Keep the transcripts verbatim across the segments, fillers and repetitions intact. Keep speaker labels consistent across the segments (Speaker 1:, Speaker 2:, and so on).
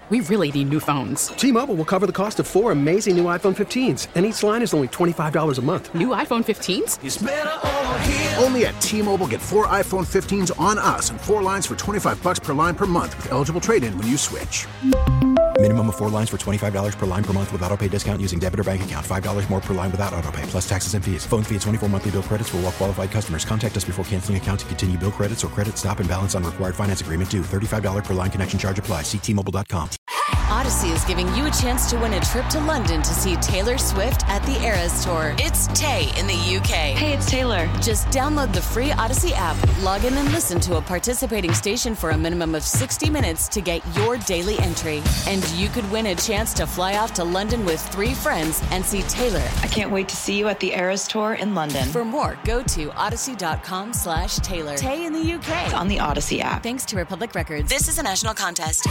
Speaker 1: we really need new phones.
Speaker 2: T-Mobile will cover the cost of four amazing new iPhone fifteens, and each line is only twenty-five dollars a month.
Speaker 1: New iPhone fifteens?
Speaker 3: It's better over here.
Speaker 4: Only at T-Mobile, get four iPhone fifteens on us and four lines for twenty-five dollars per line per month with eligible trade-in when you switch.
Speaker 5: Minimum of four lines for twenty-five dollars per line per month with autopay discount using debit or bank account. five dollars more per line without autopay, plus taxes and fees. Phone fee at twenty-four monthly bill credits for well-qualified customers. Contact us before canceling account to continue bill credits or credit stop and balance on required finance agreement due. thirty-five dollars per line connection charge applies. See T Mobile dot com.
Speaker 6: Odyssey is giving you a chance to win a trip to London to see Taylor Swift at the Eras Tour. It's Tay in the U K.
Speaker 7: Hey, it's Taylor.
Speaker 6: Just download the free Odyssey app, log in and listen to a participating station for a minimum of sixty minutes to get your daily entry. And you could win a chance to fly off to London with three friends and see Taylor.
Speaker 7: I can't wait to see you at the Eras Tour in London.
Speaker 6: For more, go to odyssey.com slash Taylor. Tay in the U K.
Speaker 7: It's on the Odyssey app.
Speaker 6: Thanks to Republic Records. This is a national contest.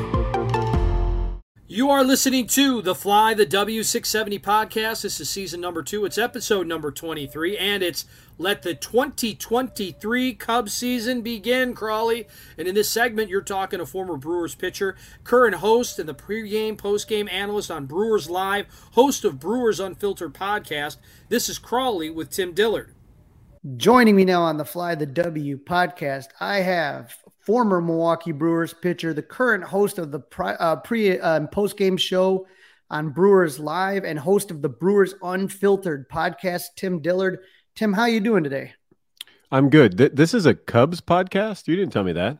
Speaker 8: You are listening to the Fly the W six seventy podcast. This is season number two. It's episode number twenty-three, and it's Let the twenty twenty-three Cubs season begin, Crawley. And in this segment, you're talking a former Brewers pitcher, current host and the pregame, postgame analyst on Brewers Live, host of Brewers Unfiltered podcast. This is Crawley with Tim Dillard.
Speaker 9: Joining me now on the Fly the W podcast, I have former Milwaukee Brewers pitcher, the current host of the pre, uh, pre uh, post-game show on Brewers Live, and host of the Brewers Unfiltered podcast, Tim Dillard. Tim, how you doing today?
Speaker 10: I'm good. Th- this is a Cubs podcast? You didn't tell me that.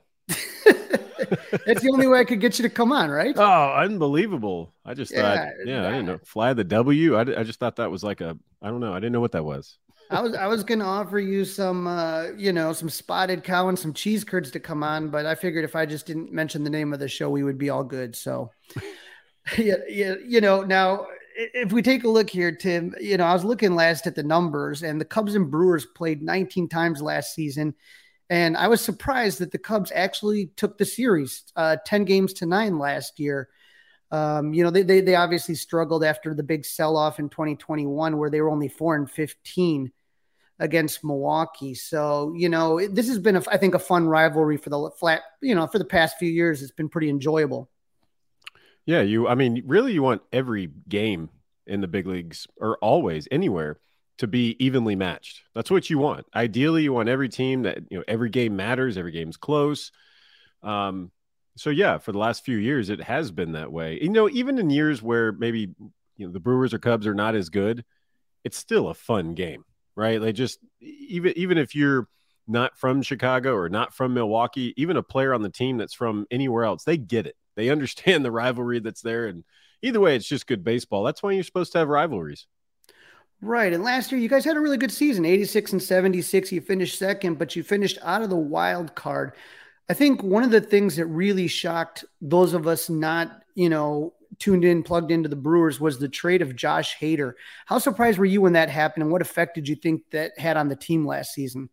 Speaker 9: That's the only way I could get you to come on, right?
Speaker 10: Oh, unbelievable. I just
Speaker 9: Yeah,
Speaker 10: thought, yeah, I didn't know. Fly the W. I, d- I just thought that was like a, I don't know. I didn't know what that was.
Speaker 9: I was I was going to offer you some, uh, you know, some spotted cow and some cheese curds to come on, but I figured if I just didn't mention the name of the show, we would be all good. So, yeah, yeah, you know, now if we take a look here, Tim, you know, I was looking last at the numbers, and the Cubs and Brewers played nineteen times last season, and I was surprised that the Cubs actually took the series, uh, ten games to nine last year. Um, you know, they, they they obviously struggled after the big sell-off in twenty twenty-one, where they were only four and fifteen against Milwaukee. So, you know, this has been, a, I think, a fun rivalry for the flat, you know, for the past few years. It's been pretty enjoyable.
Speaker 10: Yeah, you, I mean, really, you want every game in the big leagues, or always anywhere, to be evenly matched. That's what you want. Ideally, you want every team that, you know, every game matters, every game's close. Um, so yeah, for the last few years, it has been that way. You know, even in years where maybe, you know, the Brewers or Cubs are not as good, it's still a fun game. Right. They just, even, even if you're not from Chicago or not from Milwaukee, even a player on the team that's from anywhere else, they get it. They understand the rivalry that's there. And either way, it's just good baseball. That's why you're supposed to have rivalries.
Speaker 9: Right. And last year, you guys had a really good season, eighty-six and seventy-six. You finished second, but you finished out of the wild card. I think one of the things that really shocked those of us not, you know, tuned in, plugged into the Brewers was the trade of Josh Hader. How surprised were you when that happened, and what effect did you think that had on the team last season?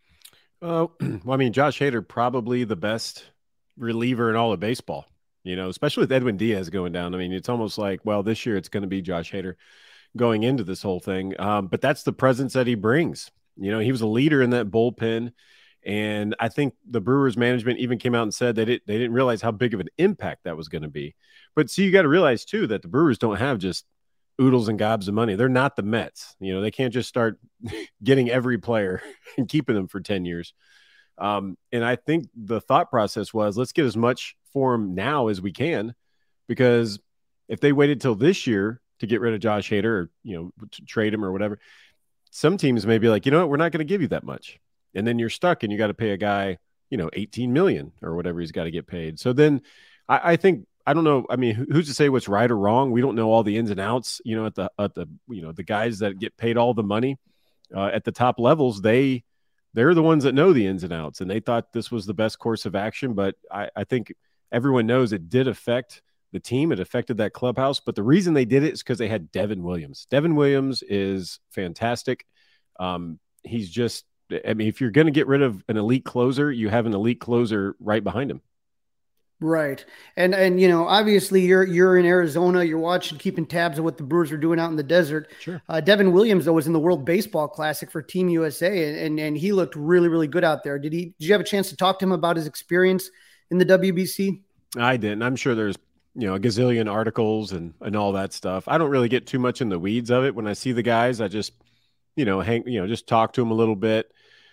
Speaker 10: Uh, well, I mean, Josh Hader, probably the best reliever in all of baseball, you know, especially with Edwin Diaz going down. I mean, it's almost like, well, this year it's going to be Josh Hader going into this whole thing. Um, but that's the presence that he brings. You know, he was a leader in that bullpen. And I think the Brewers management even came out and said that it, they didn't realize how big of an impact that was going to be. But see, you got to realize, too, that the Brewers don't have just oodles and gobs of money. They're not the Mets. You know, they can't just start getting every player and keeping them for ten years. Um, and I think the thought process was, let's get as much for him now as we can, because if they waited till this year to get rid of Josh Hader, or, you know, to trade him or whatever, some teams may be like, you know what, we're not going to give you that much. And then you're stuck and you got to pay a guy, you know, eighteen million dollars or whatever he's got to get paid. So then I, I think, I don't know. I mean, who's to say what's right or wrong? We don't know all the ins and outs, you know, at the, at the, you know, the guys that get paid all the money uh, at the top levels, they, they're the ones that know the ins and outs, and they thought this was the best course of action. But I, I think everyone knows it did affect the team. It affected that clubhouse. But the reason they did it is because they had Devin Williams. Devin Williams is fantastic. Um, he's just, I mean, if you're going to get rid of an elite closer, you have an elite closer right behind him.
Speaker 9: Right. And, and, you know, obviously you're, you're in Arizona, you're watching, keeping tabs of what the Brewers are doing out in the desert.
Speaker 10: Sure.
Speaker 9: Uh, Devin Williams, though, was in the World Baseball Classic for Team U S A, and, and he looked really, really good out there. Did he, did you have a chance to talk to him about his experience in the W B C?
Speaker 10: I didn't. I'm sure there's you know, a gazillion articles and, and all that stuff. I don't really get too much in the weeds of it. When I see the guys, I just, you know, hang, you know, just talk to him a little bit.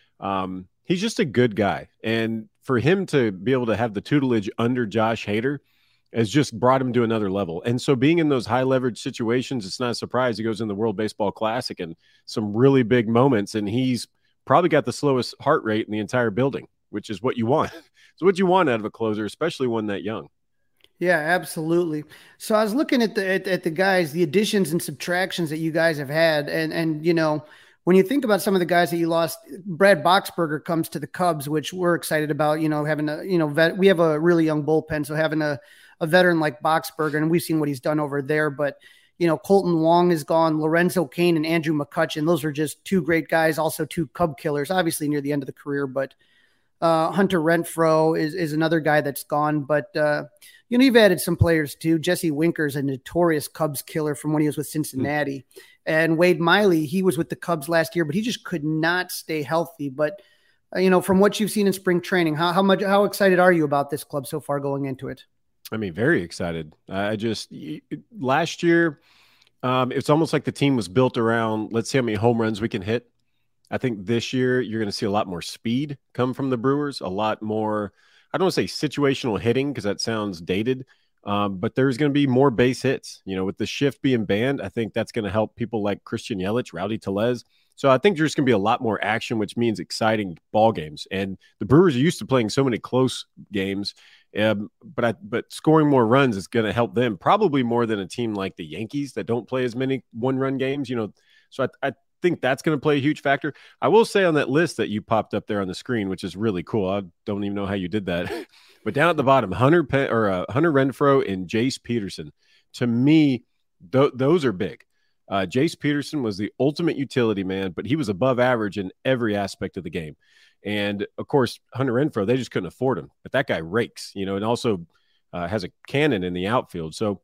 Speaker 10: Um, he's just a good guy. And for him to be able to have the tutelage under Josh Hader has just brought him to another level. And so being in those high leverage situations, it's not a surprise he goes in the World Baseball Classic and some really big moments. And he's probably got the slowest heart rate in the entire building, which is what you want. It's what you want out of a closer, especially one that young.
Speaker 9: Yeah, absolutely. So I was looking at the at, at the guys, the additions and subtractions that you guys have had, and and you know, when you think about some of the guys that you lost, Brad Boxberger comes to the Cubs, which we're excited about. You know, having a you know vet, we have a really young bullpen, so having a a veteran like Boxberger, and we've seen what he's done over there. But you know, Colton Wong is gone, Lorenzo Cain and Andrew McCutchen. Those are just two great guys, also two Cub killers, obviously near the end of the career, but. Uh, Hunter Renfroe is, is another guy that's gone, but uh, you know, you've added some players too. Jesse Winker's a notorious Cubs killer from when he was with Cincinnati, mm. and Wade Miley, he was with the Cubs last year, but he just could not stay healthy. But uh, you know, from what you've seen in spring training, how, how much, how excited are you about this club so far going into it?
Speaker 10: I mean, very excited. I just, last year, um, it's almost like the team was built around, let's see how many home runs we can hit. I think this year you're going to see a lot more speed come from the Brewers, a lot more, I don't want to say situational hitting because that sounds dated, um, but there's going to be more base hits. You know, with the shift being banned, I think that's going to help people like Christian Yelich, Rowdy Tellez. So I think there's going to be a lot more action, which means exciting ball games. And the Brewers are used to playing so many close games, um, but I, but scoring more runs is going to help them probably more than a team like the Yankees that don't play as many one-run games. You know, so I, I think that's going to play a huge factor. I will say on that list that you popped up there on the screen, which is really cool. I don't even know how you did that, but down at the bottom, Hunter Pe- or uh, Hunter Renfroe and Jace Peterson. To me, th- those are big. Uh, Jace Peterson was the ultimate utility man, but he was above average in every aspect of the game. And of course, Hunter Renfroe, they just couldn't afford him, but that guy rakes, you know, and also uh, has a cannon in the outfield. So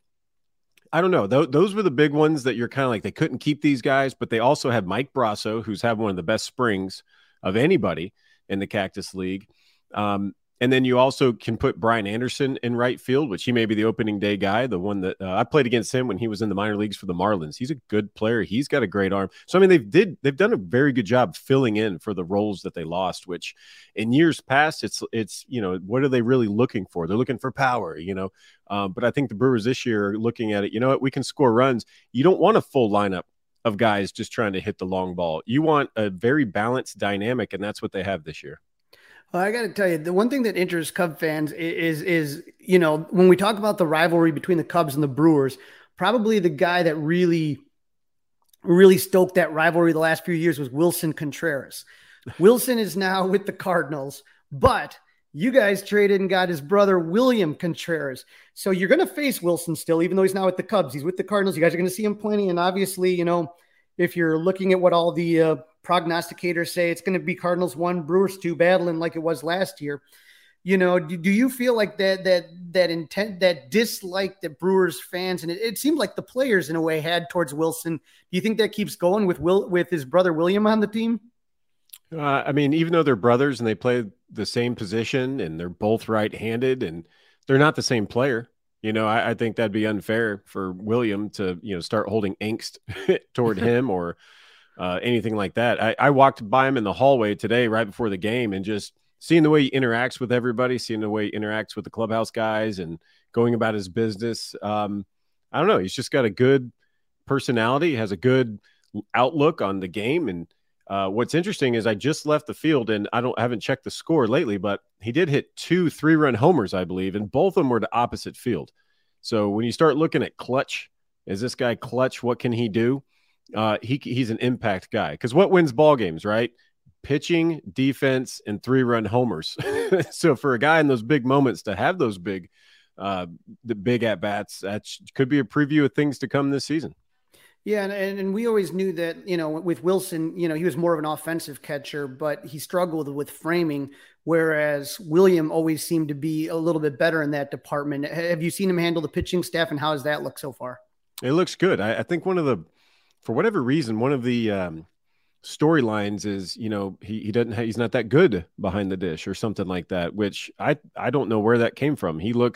Speaker 10: I don't know. Th- those were the big ones that you're kind of like, they couldn't keep these guys, but they also had Mike Brasso, who's had one of the best springs of anybody in the Cactus League. Um, and then you also can put Brian Anderson in right field, which he may be the opening day guy, the one that uh, I played against him when he was in the minor leagues for the Marlins. He's a good player. He's got a great arm. So, I mean, they've did, they've done a very good job filling in for the roles that they lost, which in years past, it's, it's, you know, what are they really looking for? They're looking for power, you know, um, but I think the Brewers this year are looking at it, you know what, we can score runs. You don't want a full lineup of guys just trying to hit the long ball. You want a very balanced dynamic, and that's what they have this year.
Speaker 9: Well, I got to tell you, the one thing that interests Cub fans is, is, is, you know, when we talk about the rivalry between the Cubs and the Brewers, probably the guy that really, really stoked that rivalry the last few years was Wilson Contreras. Wilson is now with the Cardinals, but you guys traded and got his brother, William Contreras. So you're going to face Wilson still, even though he's now with the Cubs. He's with the Cardinals. You guys are going to see him plenty. And obviously, you know, if you're looking at what all the uh, prognosticators say, it's going to be Cardinals one, Brewers two, battling like it was last year. You know, do, do you feel like that that that intent, that dislike that Brewers fans, and it, it seemed like the players in a way had towards Wilson? Do you think that keeps going with Will with his brother William on the team?
Speaker 10: Uh, I mean, even though they're brothers and they play the same position and they're both right-handed and they're not the same player, you know, I, I think that'd be unfair for William to, you know, start holding angst toward him or uh, anything like that. I, I walked by him in the hallway today right before the game and just seeing the way he interacts with everybody, seeing the way he interacts with the clubhouse guys and going about his business. Um, I don't know. He's just got a good personality, has a good outlook on the game. And uh, what's interesting is I just left the field and I don't I haven't checked the score lately, but he did hit two three-run homers, I believe, and both of them were to opposite field. So when you start looking at clutch, is this guy clutch? What can he do? Uh, he he's an impact guy. Because what wins ball games, right? Pitching, defense, and three-run homers. So for a guy in those big moments to have those big, uh, the big at-bats, that could be a preview of things to come this season.
Speaker 9: Yeah, and, and we always knew that, you know, with Wilson, you know, he was more of an offensive catcher, but he struggled with framing, whereas William always seemed to be a little bit better in that department. Have you seen him handle the pitching staff, and how does that look so far?
Speaker 10: It looks good. I, I think one of the, for whatever reason, one of the um, storylines is, you know, he he doesn't have, he's not that good behind the dish or something like that, which I I don't know where that came from. He looks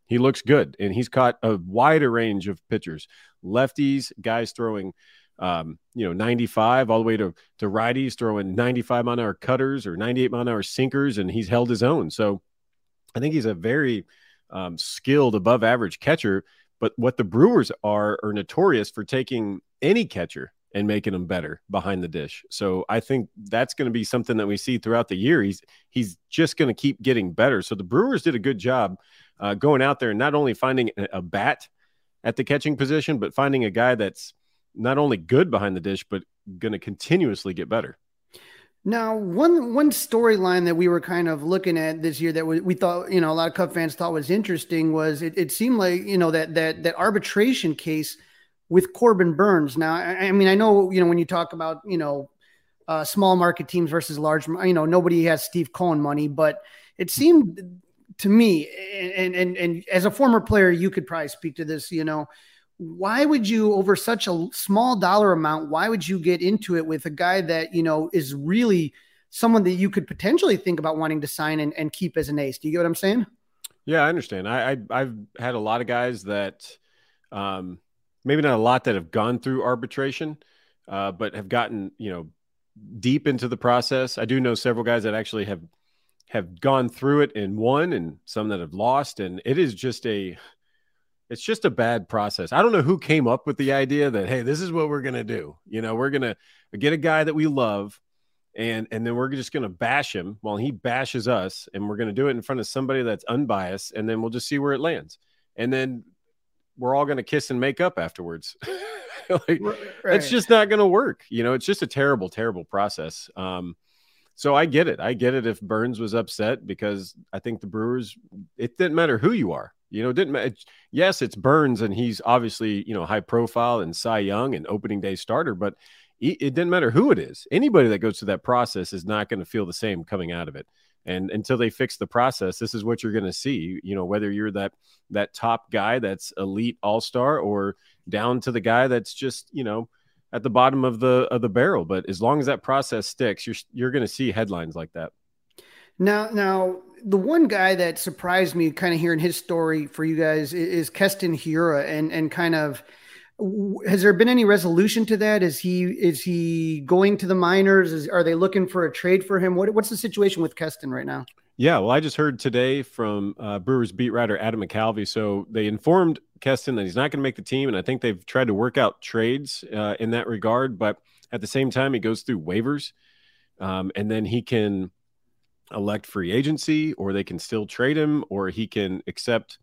Speaker 10: He looks good, and he's caught a wider range of pitchers, lefties, guys throwing, um, you know, ninety-five all the way to, to righties throwing ninety-five mile an hour cutters or ninety-eight mile an hour sinkers, and he's held his own. So I think he's a very um, skilled above average catcher, but what the Brewers are, are notorious for taking any catcher and making them better behind the dish. So I think that's going to be something that we see throughout the year. He's, he's just going to keep getting better. So the Brewers did a good job uh, going out there and not only finding a, a bat at the catching position, but finding a guy that's not only good behind the dish, but going to continuously get better.
Speaker 9: Now, one one storyline that we were kind of looking at this year that we, we thought, you know, a lot of Cub fans thought was interesting was it, it seemed like, you know, that that that arbitration case with Corbin Burnes. Now, I, I mean, I know, you know, when you talk about, you know, uh, small market teams versus large, you know, nobody has Steve Cohen money, but it seemed to me, and and and as a former player, you could probably speak to this, you know, why would you, over such a small dollar amount, why would you get into it with a guy that, you know, is really someone that you could potentially think about wanting to sign and, and keep as an ace? Do you get what I'm saying?
Speaker 10: Yeah, I understand. I, I I've had a lot of guys that, um, maybe not a lot that have gone through arbitration, uh, but have gotten, you know, deep into the process. I do know several guys that actually have, have gone through it and won, and some that have lost. And it is just a, it's just a bad process. I don't know who came up with the idea that, hey, this is what we're going to do. You know, we're going to get a guy that we love, and, and then we're just going to bash him while he bashes us. And we're going to do it in front of somebody that's unbiased. And then we'll just see where it lands. And then we're all going to kiss and make up afterwards. Like, right. It's just not going to work. You know, it's just a terrible, terrible process. Um, so I get it. I get it if Burnes was upset, because I think the Brewers, it didn't matter who you are. You know, it didn't matter. Yes, it's Burnes, and he's obviously, you know, high profile and Cy Young and opening day starter, but it, it didn't matter who it is. Anybody that goes through that process is not going to feel the same coming out of it. And until they fix the process, this is what you're going to see, you know, whether you're that, that top guy that's elite all-star, or down to the guy that's just, you know, at the bottom of the, of the barrel. But as long as that process sticks, you're, you're going to see headlines like that.
Speaker 9: Now, now the one guy that surprised me kind of hearing his story for you guys is, is Keston Hiura, and, and kind of, has there been any resolution to that? Is he, is he going to the minors? Is, are they looking for a trade for him? What, what's the situation with Keston right now?
Speaker 10: Yeah, well, I just heard today from uh, Brewers beat writer Adam McCalvy. So they informed Keston that he's not going to make the team, and I think they've tried to work out trades uh, in that regard. But at the same time, he goes through waivers, um, and then he can elect free agency, or they can still trade him, or he can accept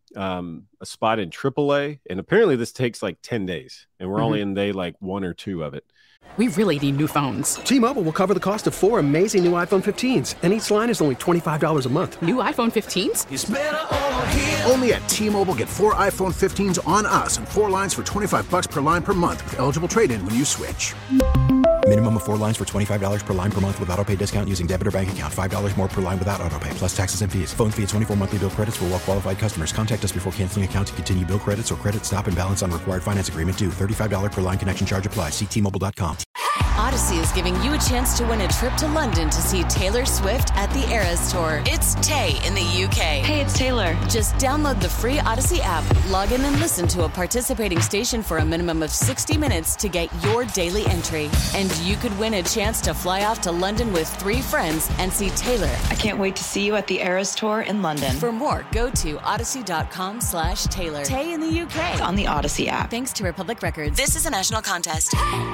Speaker 10: um, a spot in triple A. And apparently this takes like ten days, and we're mm-hmm. only in day like one or two of it.
Speaker 1: We really need new phones.
Speaker 2: T-Mobile will cover the cost of four amazing new iPhone fifteens, and each line is only twenty-five dollars a month.
Speaker 1: New iPhone fifteens?
Speaker 4: It's better over here. Only at T-Mobile, get four iPhone fifteens on us and four lines for twenty-five bucks per line per month with eligible trade-in when you switch.
Speaker 5: Minimum of four lines for twenty-five dollars per line per month with auto pay discount using debit or bank account. five dollars more per line without auto pay, plus taxes and fees. Phone fee at twenty-four monthly bill credits for well-qualified customers. Contact us before canceling account to continue bill credits or credit stop and balance on required finance agreement due. thirty-five dollars per line connection charge applies. See T Mobile dot com.
Speaker 6: Odyssey is giving you a chance to win a trip to London to see Taylor Swift at the Eras Tour. It's Tay in the U K.
Speaker 7: Hey, it's Taylor.
Speaker 6: Just download the free Odyssey app, log in and listen to a participating station for a minimum of sixty minutes to get your daily entry. And you could win a chance to fly off to London with three friends and see Taylor.
Speaker 7: I can't wait to see you at the Eras Tour in London.
Speaker 6: For more, go to odyssey.com slash Taylor. Tay in the U K.
Speaker 7: On the Odyssey app.
Speaker 6: Thanks to Republic Records. This is a national contest.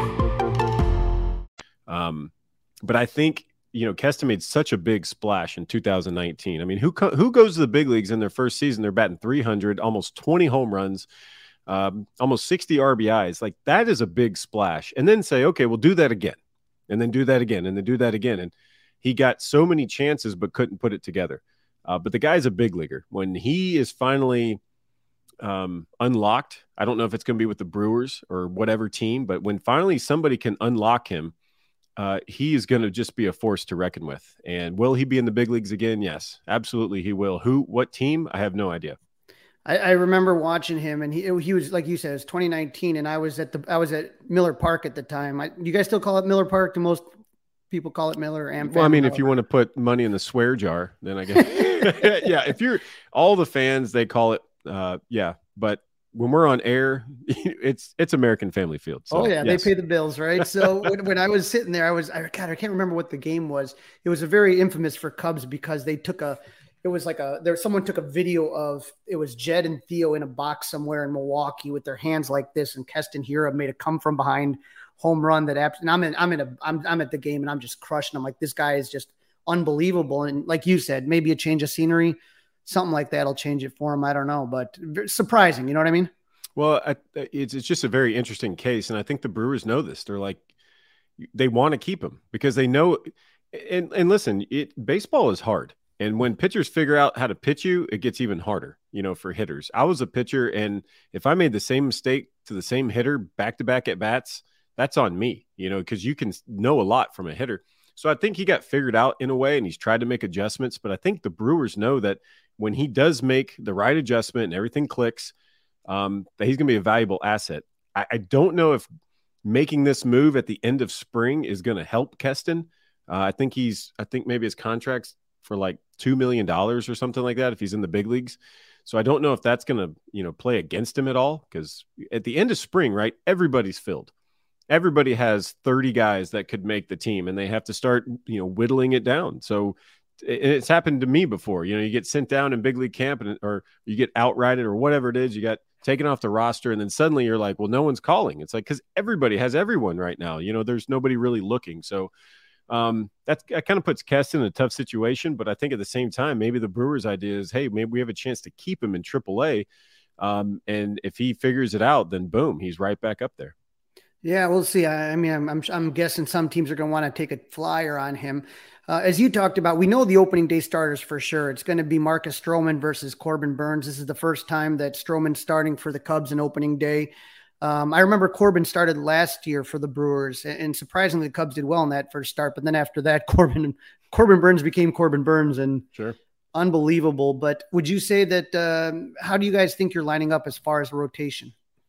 Speaker 10: Um, but I think, you know, Keston made such a big splash in two thousand nineteen. I mean, who co- who goes to the big leagues in their first season? They're batting three hundred, almost twenty home runs, um, almost sixty R B Is. Like, that is a big splash. And then say, okay, we'll do that again, and then do that again, and then do that again. And he got so many chances, but couldn't put it together. Uh, but the guy's a big leaguer. When he is finally um, unlocked, I don't know if it's going to be with the Brewers or whatever team, but when finally somebody can unlock him, Uh, he is going to just be a force to reckon with. And will he be in the big leagues again? Yes, absolutely he will. Who, what team? I have no idea.
Speaker 9: I, I remember watching him, and he he was, like you said, it was twenty nineteen, and I was at the I was at Miller Park at the time. I, you guys still call it Miller Park? The most people call it Miller and
Speaker 10: well, I mean,
Speaker 9: Miller.
Speaker 10: if you want to put money in the swear jar, then I guess, yeah, if you're all the fans, they call it, uh, yeah, but when we're on air, it's, it's American Family Field. So,
Speaker 9: oh yeah.
Speaker 10: Yes.
Speaker 9: They pay the bills, right? So when, when I was sitting there, I was, I, God, I can't remember what the game was. It was a very infamous for Cubs because they took a, it was like a, there, someone took a video of, it was Jed and Theo in a box somewhere in Milwaukee with their hands like this. And Keston Hiura made a come from behind home run that, and I'm in, I'm in a, I'm, I'm at the game and I'm just crushing. I'm like, this guy is just unbelievable. And like you said, maybe a change of scenery, something like that'll change it for him. I don't know, but surprising. You know what I mean?
Speaker 10: Well, I, it's, it's just a very interesting case. And I think the Brewers know this. They're like, they want to keep him because they know, and, and listen, it, baseball is hard. And when pitchers figure out how to pitch you, it gets even harder, you know, for hitters. I was a pitcher, and if I made the same mistake to the same hitter back-to-back at bats, that's on me, you know, because you can know a lot from a hitter. So I think he got figured out in a way, and he's tried to make adjustments. But I think the Brewers know that when he does make the right adjustment and everything clicks, um, that he's going to be a valuable asset. I, I don't know if making this move at the end of spring is going to help Keston. Uh, I think he's, I think maybe his contract's for like two million dollars or something like that if he's in the big leagues. So I don't know if that's going to, you know, play against him at all, because at the end of spring, right, everybody's filled. Everybody has thirty guys that could make the team, and they have to start, you know, whittling it down. So it's happened to me before. You know, you get sent down in big league camp, and or you get outrighted or whatever it is, you got taken off the roster, and then suddenly you're like, well, no one's calling. It's like, because everybody has everyone right now. You know, there's nobody really looking. So um, that's, that kind of puts Keston in a tough situation. But I think at the same time, maybe the Brewers' idea is, hey, maybe we have a chance to keep him in triple A. Um, and if he figures it out, then boom, he's right back up there.
Speaker 9: Yeah, we'll see. I, I mean, I'm, I'm I'm guessing some teams are going to want to take a flyer on him. Uh, as you talked about, we know the opening day starters for sure. It's going to be Marcus Stroman versus Corbin Burnes. This is the first time that Stroman's starting for the Cubs in opening day. Um, I remember Corbin started last year for the Brewers, and, and surprisingly, the Cubs did well in that first start. But then after that, Corbin Corbin Burnes became Corbin Burnes, and
Speaker 10: sure,
Speaker 9: unbelievable. But would you say that? Um, how do you guys think you're lining up as far as the rotation?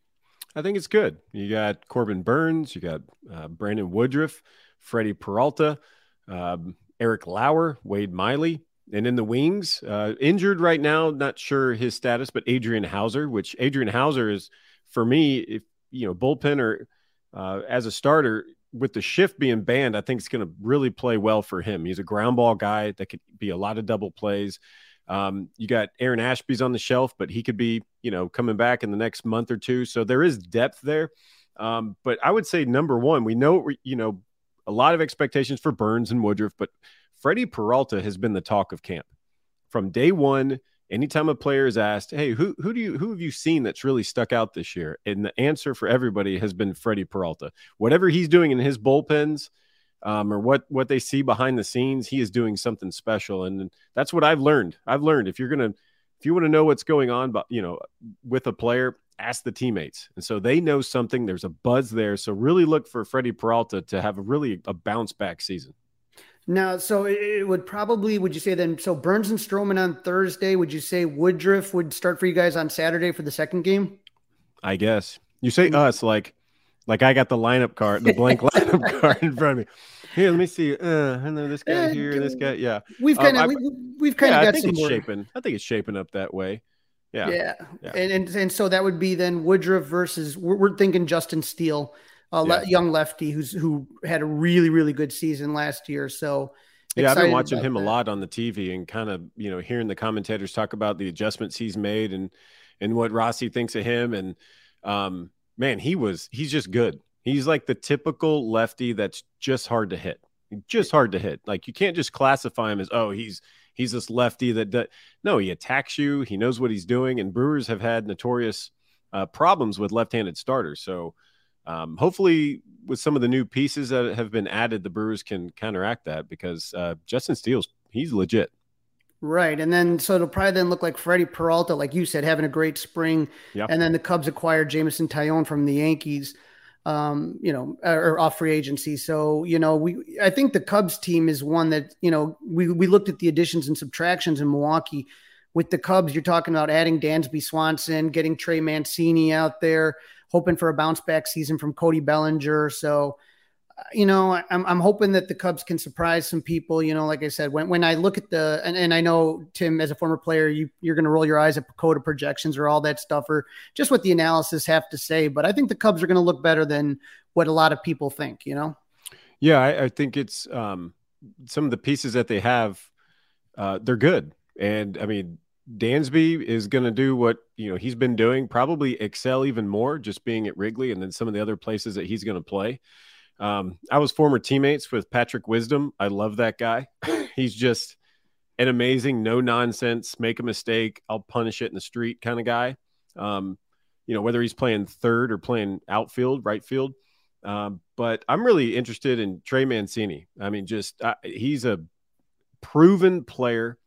Speaker 10: I think it's good. You got Corbin Burnes, you got uh, Brandon Woodruff, Freddie Peralta, um, Eric Lauer, Wade Miley, and in the wings, uh, injured right now, not sure his status, but Adrian Hauser, which Adrian Hauser is, for me, if you know, bullpen or uh, as a starter with the shift being banned, I think it's going to really play well for him. He's a ground ball guy that could be a lot of double plays. Um, you got Aaron Ashby's on the shelf, but he could be, you know, coming back in the next month or two. So there is depth there. Um, but I would say number one, we know, you know, a lot of expectations for Burnes and Woodruff, but Freddie Peralta has been the talk of camp from day one. Anytime a player is asked, hey, who, who do you, who have you seen that's really stuck out this year? And the answer for everybody has been Freddie Peralta. Whatever he's doing in his bullpens, Um, or what, what they see behind the scenes, he is doing something special. And that's what I've learned. I've learned if you're going to, if you want to know what's going on, but you know, with a player, ask the teammates. And so they know something, there's a buzz there. So really look for Freddie Peralta to have a really a bounce back season.
Speaker 9: Now, so it would probably, would you say then, so Burnes and Stroman on Thursday, would you say Woodruff would start for you guys on Saturday for the second game?
Speaker 10: I guess you say us like, Like I got the lineup card, the blank lineup card in front of me. Here, let me see. Uh, I know this guy here, this guy. Yeah,
Speaker 9: we've kind of
Speaker 10: um,
Speaker 9: we, we've kind of
Speaker 10: yeah,
Speaker 9: got
Speaker 10: I think
Speaker 9: some
Speaker 10: it's
Speaker 9: more.
Speaker 10: shaping. I think it's shaping up that way. Yeah,
Speaker 9: yeah,
Speaker 10: yeah.
Speaker 9: And, and and so that would be then Woodruff versus we're, we're thinking Justin Steele, a
Speaker 10: yeah.
Speaker 9: le- young lefty who's who had a really really good season last year. So
Speaker 10: yeah, I've been watching him that. a lot on the T V and kind of you know hearing the commentators talk about the adjustments he's made and and what Rossi thinks of him. And um, man, he was he's just good. He's like the typical lefty that's just hard to hit, just hard to hit. Like you can't just classify him as, oh, he's he's this lefty that, that no, he attacks you. He knows what he's doing. And Brewers have had notorious uh, problems with left-handed starters. So um, hopefully with some of the new pieces that have been added, the Brewers can counteract that because uh, Justin Steele's, he's legit.
Speaker 9: Right. And then, so it'll probably then look like Freddie Peralta, like you said, having a great spring.
Speaker 10: Yep.
Speaker 9: And then the Cubs acquired Jameson Taillon from the Yankees. Um, you know, or off free agency. So, you know, we, I think the Cubs team is one that, you know, we, we looked at the additions and subtractions in Milwaukee with the Cubs. You're talking about adding Dansby Swanson, getting Trey Mancini out there, hoping for a bounce back season from Cody Bellinger. So you know, I'm I'm hoping that the Cubs can surprise some people. You know, like I said, when when I look at the and, and I know, Tim, as a former player, you you're going to roll your eyes at PECOTA projections or all that stuff, or just what the analysis have to say. But I think the Cubs are going to look better than what a lot of people think. You know.
Speaker 10: Yeah, I, I think it's um, some of the pieces that they have. Uh, they're good, and I mean, Dansby is going to do what you know he's been doing. Probably excel even more, just being at Wrigley, and then some of the other places that he's going to play. Um, I was former teammates with Patrick Wisdom. I love that guy. He's just an amazing, no nonsense, make a mistake, I'll punish it in the street kind of guy. Um, you know, whether he's playing third or playing outfield, right field. Um, but I'm really interested in Trey Mancini. I mean, just uh, he's a proven player.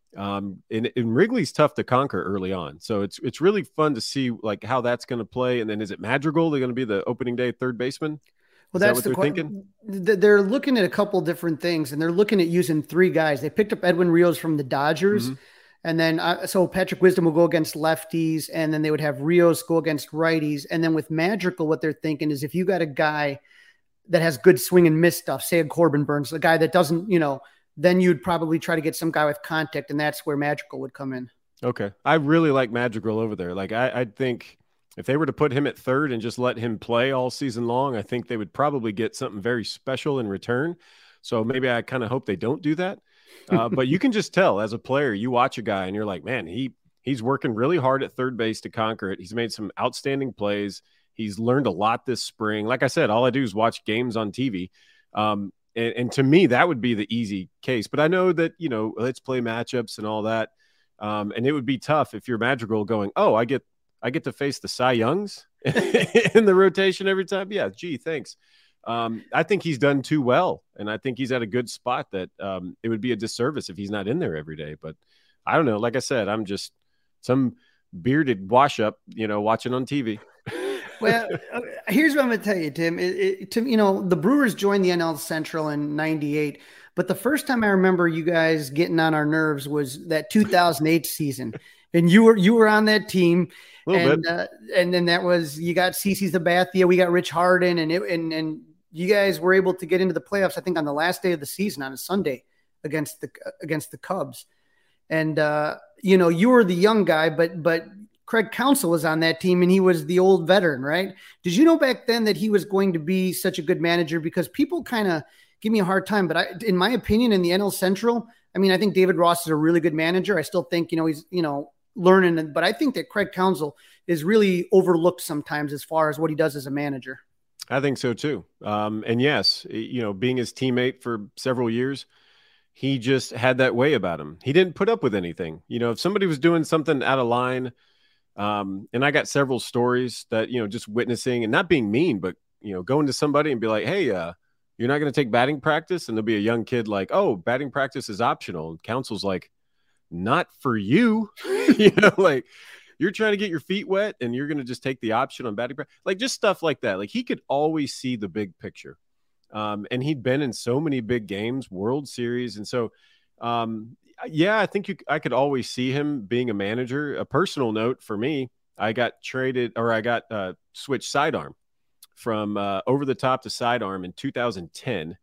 Speaker 10: Um, and, and Wrigley's tough to conquer early on. So it's it's really fun to see like how that's going to play. And then is it Madrigal? They're going to be the opening day third baseman?
Speaker 9: Well, that's that the question. They're looking at a couple different things, and they're looking at using three guys. They picked up Edwin Rios from the Dodgers, mm-hmm. and then uh, so Patrick Wisdom will go against lefties, and then they would have Rios go against righties. And then with Madrigal, what they're thinking is if you got a guy that has good swing and miss stuff, say a Corbin Burns, a guy that doesn't, you know, then you'd probably try to get some guy with contact, and that's where Madrigal would come in.
Speaker 10: Okay. I really like Madrigal over there. Like I, I think – if they were to put him at third and just let him play all season long, I think they would probably get something very special in return. So maybe I kind of hope they don't do that. Uh, but you can just tell as a player, you watch a guy and you're like, man, he he's working really hard at third base to conquer it. He's made some outstanding plays. He's learned a lot this spring. Like I said, all I do is watch games on T V. Um, and, and to me, that would be the easy case. But I know that, you know, let's play matchups and all that. Um, and it would be tough if you're Madrigal going, oh, I get I get to face the Cy Youngs in the rotation every time. Yeah, gee, thanks. Um, I think he's done too well, and I think he's at a good spot that um, it would be a disservice if he's not in there every day. But I don't know. Like I said, I'm just some bearded wash-up, you know, watching on T V.
Speaker 9: Well, here's what I'm going to tell you, Tim. It, it, to, you know, the Brewers joined the N L Central in ninety-eight, but the first time I remember you guys getting on our nerves was that two thousand eight season, and you were you were on that team. And uh, and then that was you got CeCe Sabathia, we got Rich Harden, and it and and you guys were able to get into the playoffs. I think on the last day of the season on a Sunday against the against the Cubs, and uh, you know you were the young guy, but but Craig Counsell was on that team, and he was the old veteran, right? Did you know back then that he was going to be such a good manager? Because people kind of give me a hard time, but I, in my opinion, in the N L Central, I mean, I think David Ross is a really good manager. I still think you know he's you know. learning, but I think that Craig Counsell is really overlooked sometimes as far as what he does as a manager.
Speaker 10: I think so too. Um, and yes, you know, being his teammate for several years, he just had that way about him. He didn't put up with anything. You know, if somebody was doing something out of line, um, and I got several stories that, you know, just witnessing and not being mean, but, you know, going to somebody and be like, hey, uh, you're not going to take batting practice? And there'll be a young kid like, oh, batting practice is optional. And Counsell's like, not for you. You know, like you're trying to get your feet wet and you're going to just take the option on batting practice. Like just stuff like that. Like he could always see the big picture. Um, and he'd been in so many big games, World Series. And so, um, yeah, I think you, I could always see him being a manager. A personal note for me, I got traded or I got uh, switched sidearm from uh, over the top to sidearm in two thousand ten.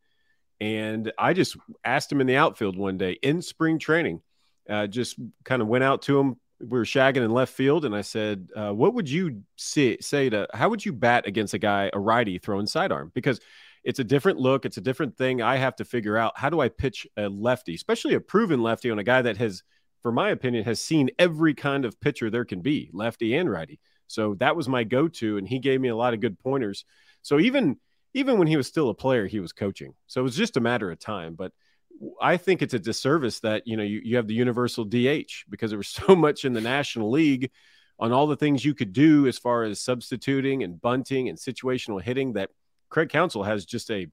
Speaker 10: And I just asked him in the outfield one day in spring training. Uh, just kind of went out to him. We were shagging in left field, and I said, uh, what would you say, say to – how would you bat against a guy, a righty, throwing sidearm? Because it's a different look. It's a different thing. I have to figure out how do I pitch a lefty, especially a proven lefty on a guy that has, for my opinion, has seen every kind of pitcher there can be, lefty and righty. So that was my go-to, and he gave me a lot of good pointers. So even even when he was still a player, he was coaching. So it was just a matter of time. But I think it's a disservice that, you know, you, you have the universal D H because there was so much in the National League on all the things you could do as far as substituting and bunting and situational hitting that Craig Counsell has just a,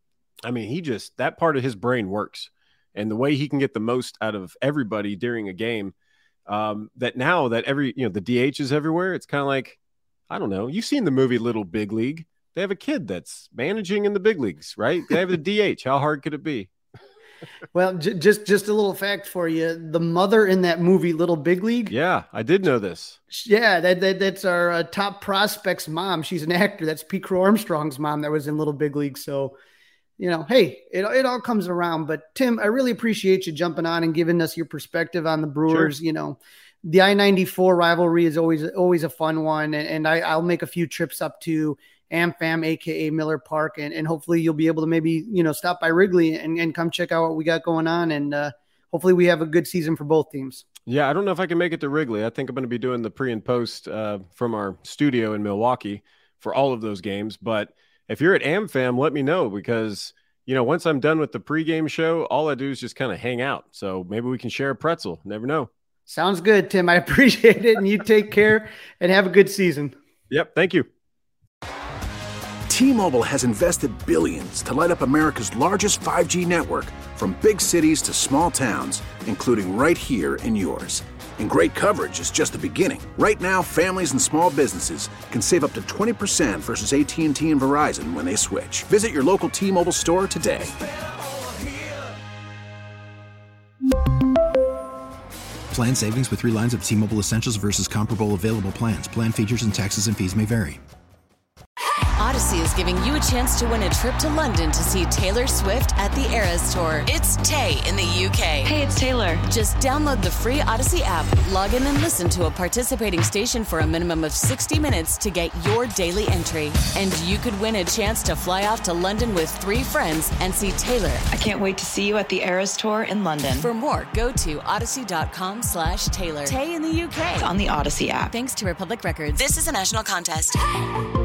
Speaker 10: I mean, he just, that part of his brain works and the way he can get the most out of everybody during a game um, that now that every, you know, the D H is everywhere. It's kind of like, I don't know. You've seen the movie Little Big League. They have a kid that's managing in the big leagues, right? They have the D H. How hard could it be?
Speaker 9: Well, j- just just a little fact for you: the mother in that movie, Little Big League.
Speaker 10: Yeah, I did know this.
Speaker 9: Yeah, that, that that's our uh, top prospect's mom. She's an actor. That's Pete Crow Armstrong's mom that was in Little Big League. So, you know, hey, it it all comes around. But Tim, I really appreciate you jumping on and giving us your perspective on the Brewers. Sure. You know, the I ninety-four rivalry is always always a fun one, and, and I, I'll make a few trips up to AmFam, aka Miller Park, and, and hopefully you'll be able to maybe, you know, stop by Wrigley and, and come check out what we got going on. And uh, hopefully we have a good season for both teams.
Speaker 10: Yeah, I don't know if I can make it to Wrigley. I think I'm going to be doing the pre and post uh, from our studio in Milwaukee for all of those games. But if you're at AmFam, let me know, because, you know, once I'm done with the pregame show, all I do is just kind of hang out. So maybe we can share a pretzel. Never know.
Speaker 9: Sounds good, Tim. I appreciate it. And you take care and have a good season.
Speaker 10: Yep. Thank you.
Speaker 4: T-Mobile has invested billions to light up America's largest five G network, from big cities to small towns, including right here in yours. And great coverage is just the beginning. Right now, families and small businesses can save up to twenty percent versus A T and T and Verizon when they switch. Visit your local T-Mobile store today.
Speaker 5: Plan savings with three lines of T-Mobile Essentials versus comparable available plans. Plan features and taxes and fees may vary.
Speaker 6: Odyssey is giving you a chance to win a trip to London to see Taylor Swift at the Eras Tour. It's Tay in the U K.
Speaker 7: Hey, it's Taylor.
Speaker 6: Just download the free Odyssey app, log in and listen to a participating station for a minimum of sixty minutes to get your daily entry. And you could win a chance to fly off to London with three friends and see Taylor.
Speaker 7: I can't wait to see you at the Eras Tour in London.
Speaker 6: For more, go to odyssey.com slash Taylor. Tay in the U K.
Speaker 7: It's on the Odyssey app.
Speaker 6: Thanks to Republic Records. This is a national contest.